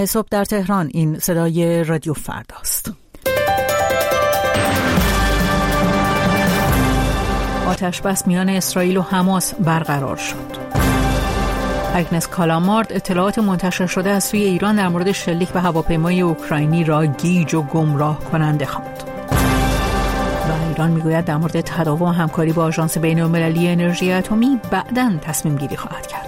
صبح در تهران. این صدای رادیو فرداست. آتش بس میان اسرائیل و حماس برقرار شد. آگنس کالامارد اطلاعات منتشر شده از سوی ایران در مورد شلیک به هواپیمای اوکراینی را گیج و گمراه کننده خواند. و ایران میگوید در مورد تداوم همکاری با آژانس بین‌المللی انرژی اتمی بعداً تصمیم گیری خواهد کرد.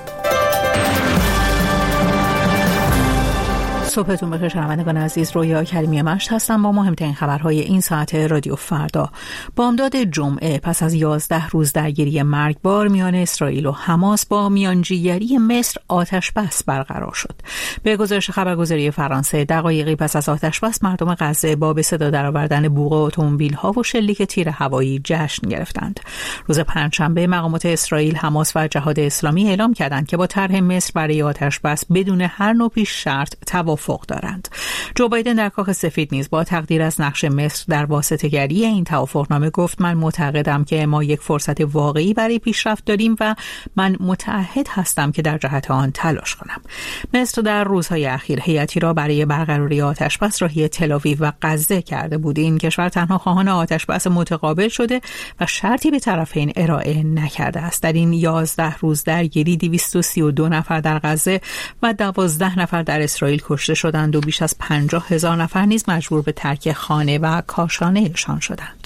صبحتون بخیر شنوندگان عزیز، رویا کریمی مشت هستم با مهمترین خبرهای این ساعت رادیو فردا. بامداد جمعه پس از 11 روز درگیری مرگبار میان اسرائیل و حماس با میانجیگری مصر آتش بس برقرار شد. به گزارش خبرگزاری فرانسه دقایقی پس از آتش بس مردم غزه با به صدا درآوردن بوق اتومبیل‌ها و شلیک تیر هوایی جشن گرفتند. روز پنجشنبه مقامات اسرائیل، حماس و جهاد اسلامی اعلام کردند که با طرح مصر برای آتش بس بدون هر نوع پیش شرط توافق دارند. جو بایدن در کاخ سفید نیز با تقدیر از نقش مصر در واسطه‌گری این توافقنامه گفت: من معتقدم که ما یک فرصت واقعی برای پیشرفت داریم و من متعهد هستم که در جهت آن تلاش کنم. مصر در روزهای اخیر هیئتی را برای برقراری آتش بس راهی تل‌آویو و غزه کرده بود. این کشور تنها خواهان آتش بس متقابل شده و شرطی به طرفین ارائه نکرده است. در این 11 روز درگیری 232 نفر در غزه و 12 نفر در اسرائیل کشته شدند و بیش از 50,000 نفر نیز مجبور به ترک خانه و کاشانه‌شان شدند.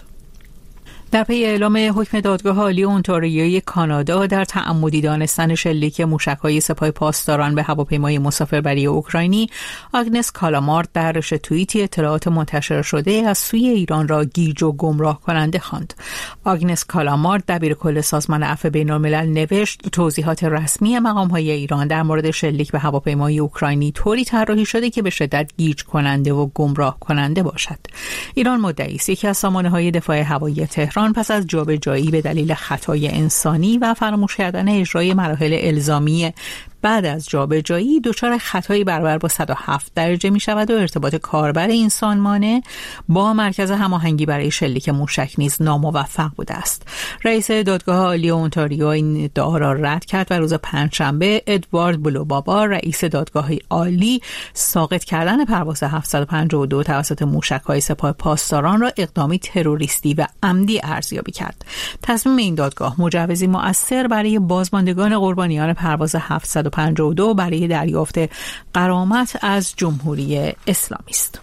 در پی اعلام حکم دادگاه عالی اونتاریوی کانادا در تعمدی دانستن شلیک موشک‌های سپاه پاسداران به هواپیمای مسافربری اوکراینی، آگنس کالامارد در رشته توییتی اطلاعات منتشر شده از سوی ایران را گیج و گمراه کننده خواند. آگنس کالامارد دبیرکل سازمان عفو بین‌الملل نوشت: توضیحات رسمی مقام‌های ایران در مورد شلیک به هواپیمای اوکراینی طوری طراحی شده که به شدت گیج کننده و گمراه کننده باشد. ایران مدعی است یکی از سامانه‌های دفاع هوایی تهران پس از جابجایی به دلیل خطای انسانی و فراموش کردن اجرای مراحل الزامی بعد از جابجایی دچار خطایی برابر با 107 درجه می شود و ارتباط کاربر این سامانه با مرکز هماهنگی برای شلیک موشک نیز ناموفق بوده است. رئیس دادگاه عالی اونتاریو این ادعا را رد کرد و روز پنجشنبه ادوارد بلوبابا، رئیس دادگاه عالی، ساقط کردن پرواز 752 توسط موشک‌های سپاه پاسداران را اقدامی تروریستی و عمدی ارزیابی کرد. تصمیم این دادگاه مجوزی مؤثر برای بازماندگان قربانیان پرواز 752 برای دریافت غرامت از جمهوری اسلامی است.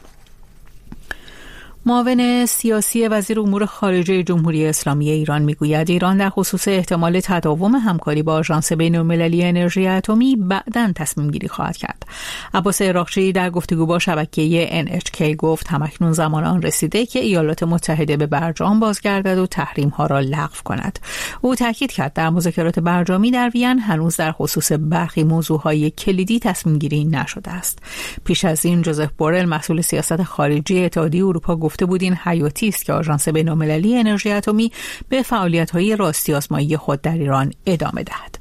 معاون سیاسی وزیر امور خارجه جمهوری اسلامی ایران میگوید ایران در خصوص احتمال تداوم همکاری با آژانس بین‌المللی انرژی اتمی بعداً تصمیم گیری خواهد کرد. عباس عراقچی در گفتگو با شبکه NHK گفت همکنون زمان آن رسیده که ایالات متحده به برجام بازگردد و تحریم ها را لغو کند. او تاکید کرد در مذاکرات برجامی در وین هنوز در خصوص برخی موضوعهای کلیدی تصمیم گیری نشده است. پیش از این جوزف بورل مسئول سیاست خارجی اتحادیه اروپا گفته بود این حیاتی است که آژانس بین‌المللی انرژی اتمی به فعالیت‌های راستی آزمایی خود در ایران ادامه دهد.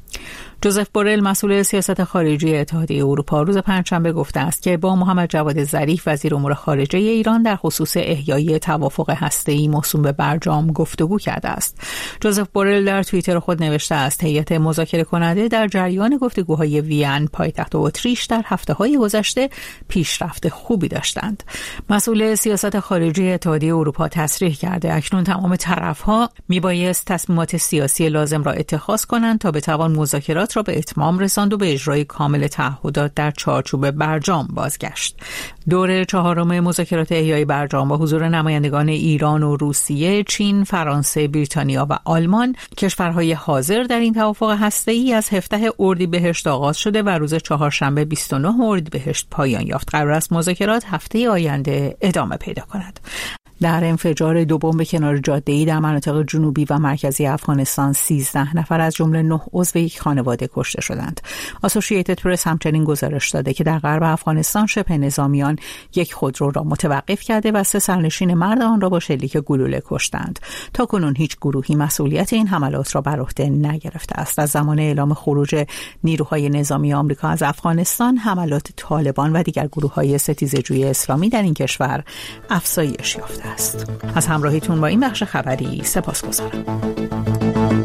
جوزف بورل مسئول سیاست خارجی اتحادیه اروپا روز پنجشنبه گفته است که با محمد جواد ظریف وزیر امور خارجه ایران در خصوص احیای توافق هسته‌ای موسوم به برجام گفتگو کرده است. جوزف بورل در توییتر خود نوشته است هیئت مذاکره کننده در جریان گفتگوهای وین پایتخت اتریش در هفته‌های گذشته پیشرفت خوبی داشتند. مسئول سیاست خارجی اتحادیه اروپا تصریح کرده اکنون تمام طرف‌ها میبایست تصمیمات سیاسی لازم را اتخاذ کنند تا بتوان مذاکرات را به اتمام رساند و به اجرای کامل تعهدات در چارچوب برجام بازگشت. دور چهارم مذاکرات احیای برجام با حضور نمایندگان ایران و روسیه، چین، فرانسه، بریتانیا و آلمان، کشورهای حاضر در این توافق هسته‌ای از 17 اردیبهشت آغاز شده و روز چهارشنبه 29 اردیبهشت پایان یافت. قرار است مذاکرات هفته آینده ادامه پیدا کند. در انفجار دو بمب کنار جاده‌ای در مناطق جنوبی و مرکزی افغانستان 13 نفر از جمله 9 عضو یک خانواده کشته شدند. اسوسییتد پرس همچنین گزارش داده که در غرب افغانستان شبه نظامیان یک خودرو را متوقف کرده و 3 سرنشین مرد آن را با شلیک گلوله کشتند. تاکنون هیچ گروهی مسئولیت این حملات را بر عهده نگرفته است. از زمان اعلام خروج نیروهای نظامی آمریکا از افغانستان، حملات طالبان و دیگر گروه‌های ستیزه‌جوی اسلامی در این کشور افزایش یافته است. از همراهیتون با این بخش خبری سپاسگزارم.